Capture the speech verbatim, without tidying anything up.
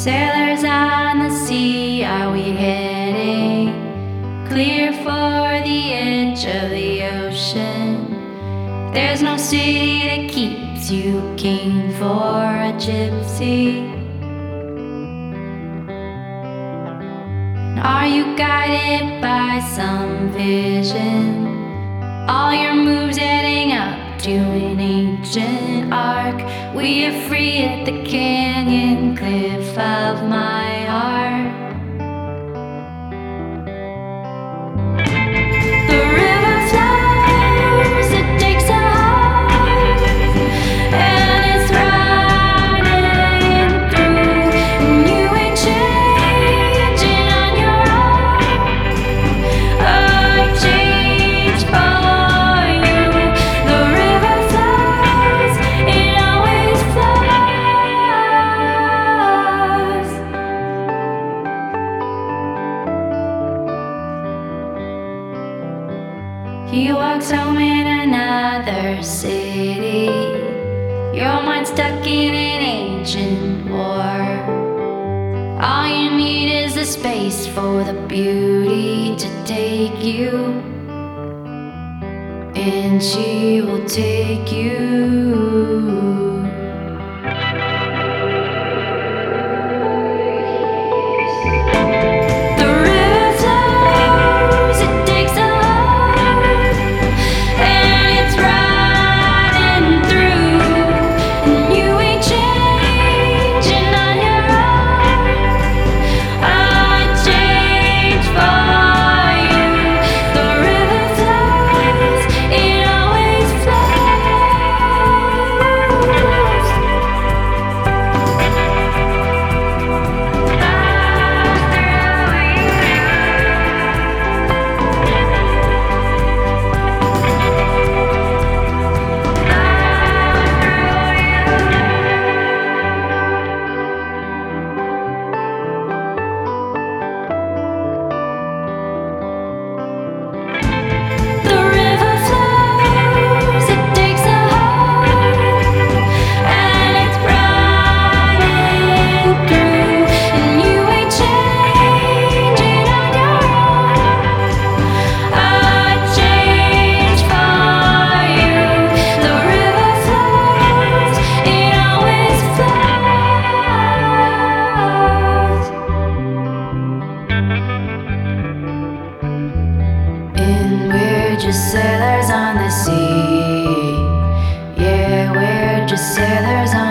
Sailors on the sea, are we heading clear for the edge of the ocean? There's no city that keeps you king for a gypsy. Are you guided by some vision? All your moves adding up to an ancient arc. We are free at the canyon cliff of my heart. The river flows, it takes a heart, and it's running through. And you ain't changing on your own. I change for you. The river flows, it always flows. He walks home in another city. Your mind stuck in an ancient war. All you need is the space for the beauty to take you, and she will take you. The river flows, it takes a heart, and it's running through. And you ain't changing on your own. I change for you. The river flows, it always flows. The river flows, it takes a heart, and it's running through. And you ain't changing on your own. I change for you. The river flows, it always flows. And we're just sailors on the sea. Yeah, we're just sailors on